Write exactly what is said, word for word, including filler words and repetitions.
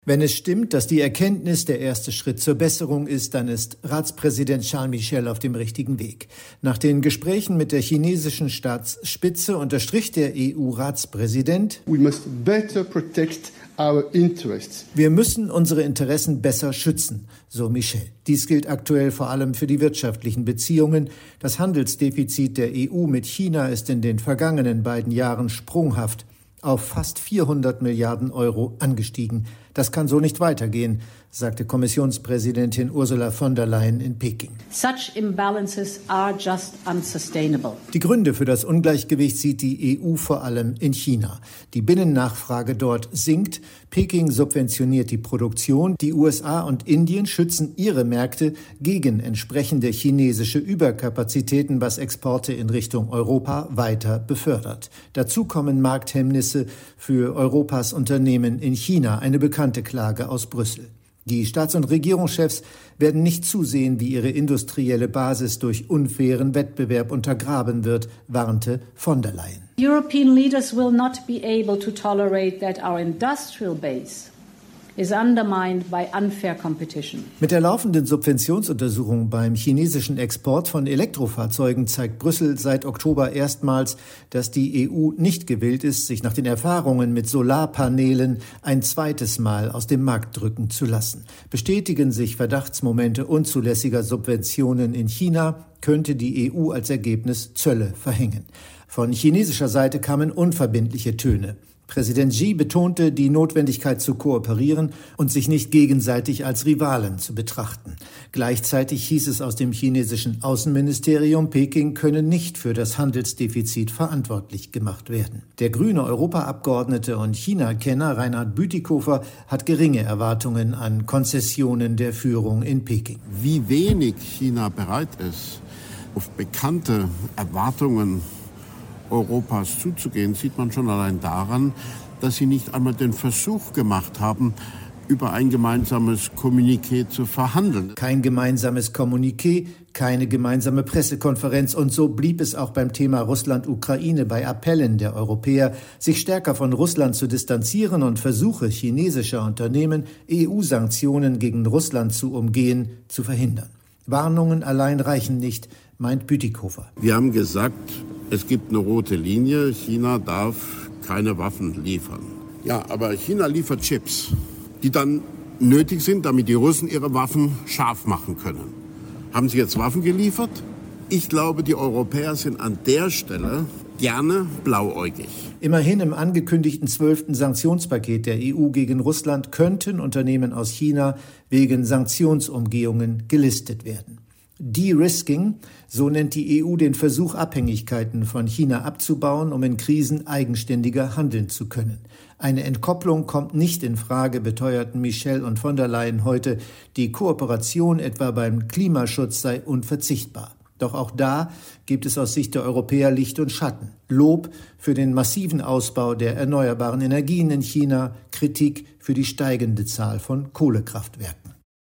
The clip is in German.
Wenn es stimmt, dass die Erkenntnis der erste Schritt zur Besserung ist, dann ist Ratspräsident Charles Michel auf dem richtigen Weg. Nach den Gesprächen mit der chinesischen Staatsspitze unterstrich der E U-Ratspräsident: We must better protect our interests. Wir müssen unsere Interessen besser schützen, so Michel. Dies gilt aktuell vor allem für die wirtschaftlichen Beziehungen. Das Handelsdefizit der E U mit China ist in den vergangenen beiden Jahren sprunghaft auf fast vierhundert Milliarden Euro angestiegen. Das kann so nicht weitergehen, sagte Kommissionspräsidentin Ursula von der Leyen in Peking. Such imbalances are just unsustainable. Die Gründe für das Ungleichgewicht sieht die E U vor allem in China. Die Binnennachfrage dort sinkt, Peking subventioniert die Produktion, die U S A und Indien schützen ihre Märkte gegen entsprechende chinesische Überkapazitäten, was Exporte in Richtung Europa weiter befördert. Dazu kommen Markthemmnisse für Europas Unternehmen in China, eine bekannte Klage aus Brüssel. Die Staats- und Regierungschefs werden nicht zusehen, wie ihre industrielle Basis durch unfairen Wettbewerb untergraben wird, warnte von der Leyen. European leaders will not be able to tolerate that our industrial base is undermined by unfair competition. Mit der laufenden Subventionsuntersuchung beim chinesischen Export von Elektrofahrzeugen zeigt Brüssel seit Oktober erstmals, dass die E U nicht gewillt ist, sich nach den Erfahrungen mit Solarpanelen ein zweites Mal aus dem Markt drücken zu lassen. Bestätigen sich Verdachtsmomente unzulässiger Subventionen in China, könnte die E U als Ergebnis Zölle verhängen. Von chinesischer Seite kamen unverbindliche Töne. Präsident Xi betonte die Notwendigkeit zu kooperieren und sich nicht gegenseitig als Rivalen zu betrachten. Gleichzeitig hieß es aus dem chinesischen Außenministerium, Peking könne nicht für das Handelsdefizit verantwortlich gemacht werden. Der grüne Europaabgeordnete und China-Kenner Reinhard Bütikofer hat geringe Erwartungen an Konzessionen der Führung in Peking. Wie wenig China bereit ist, auf bekannte Erwartungen Europas zuzugehen, sieht man schon allein daran, dass sie nicht einmal den Versuch gemacht haben, über ein gemeinsames Kommuniqué zu verhandeln. Kein gemeinsames Kommuniqué, keine gemeinsame Pressekonferenz und so blieb es auch beim Thema Russland-Ukraine bei Appellen der Europäer, sich stärker von Russland zu distanzieren und Versuche chinesischer Unternehmen, E U-Sanktionen gegen Russland zu umgehen, zu verhindern. Warnungen allein reichen nicht, meint Bütikofer. Wir haben gesagt, es gibt eine rote Linie, China darf keine Waffen liefern. Ja, aber China liefert Chips, die dann nötig sind, damit die Russen ihre Waffen scharf machen können. Haben sie jetzt Waffen geliefert? Ich glaube, die Europäer sind an der Stelle gerne blauäugig. Immerhin im angekündigten zwölften Sanktionspaket der E U gegen Russland könnten Unternehmen aus China wegen Sanktionsumgehungen gelistet werden. De-Risking, so nennt die E U den Versuch, Abhängigkeiten von China abzubauen, um in Krisen eigenständiger handeln zu können. Eine Entkopplung kommt nicht in Frage, beteuerten Michel und von der Leyen heute. Die Kooperation etwa beim Klimaschutz sei unverzichtbar. Doch auch da gibt es aus Sicht der Europäer Licht und Schatten. Lob für den massiven Ausbau der erneuerbaren Energien in China, Kritik für die steigende Zahl von Kohlekraftwerken.